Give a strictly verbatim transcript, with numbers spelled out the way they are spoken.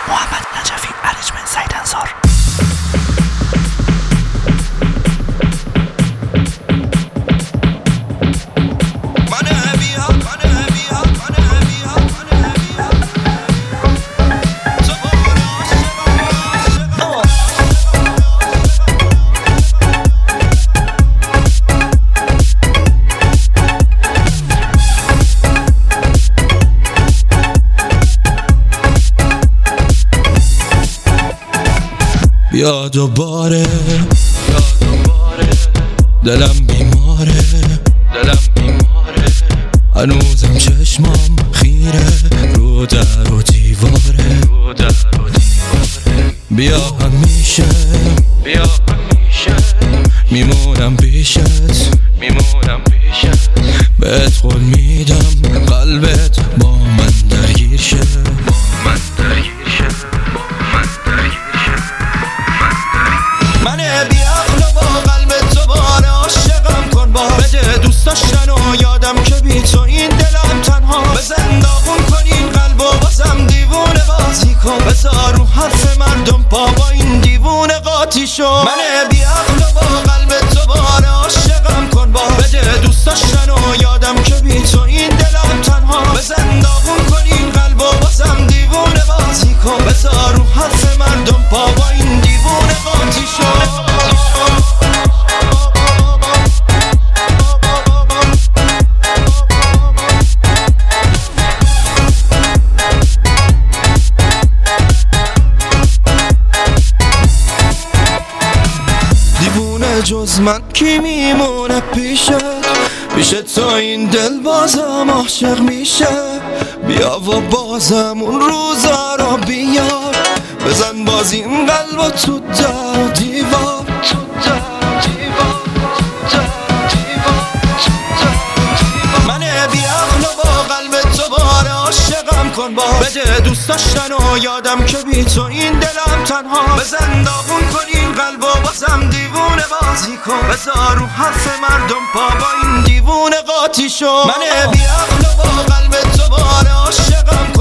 محمد نجفی، ارجمند، سعید انصار. بیا دوباره، دلم بیماره، دلم بیماره، هنوزم چشمام خیره رو در و دیواره، رو در و دیواره. بیا همیشه، بیا همیشه، میمونم پیشت، میمونم پیشت، بهت قول میدم قلبت با من درگیر شه، با من درگیر شه، با من درگیر شه. منه بیعقل و با قلب تو باره عاشقم کن، با بده دوست داشتن و یادم که بی تو این دلم تنها. بزن داغون کن این قلب و بازم دیوونه بازی کن، بذار رو حرف مردم پا با این دیوونه قاطی شو. منه بیعقل و با قلب تو باره عاشقم کن، با بده دوست داشتن و یادم که بی تو این دلم تنها. بزن داغون کن این قلب و بازم دیوونه بازی کن، بذار رو حرف مردم پا با این دیوونه قاطی شو. دیوونه جز من کی میمونه پیشت، پیش تو این دل بازم عاشق میشه. بیا و بازم اون روزا رو بیار، بزن باز این قلب و تو در و دیوار، تو در دیوار، در دیوار، در دیوار. منه بیعقل و با قلب تو باره عاشقم کن، با بده دوست داشتن و یادم که بی تو این دلم تنها. بزن داغون کن این قلب و بازم دیوونه بازی کن، بذار رو حرف مردم پا با این دیوونه قاطی شو. منه بیعقل و با قلب تو باره عاشقم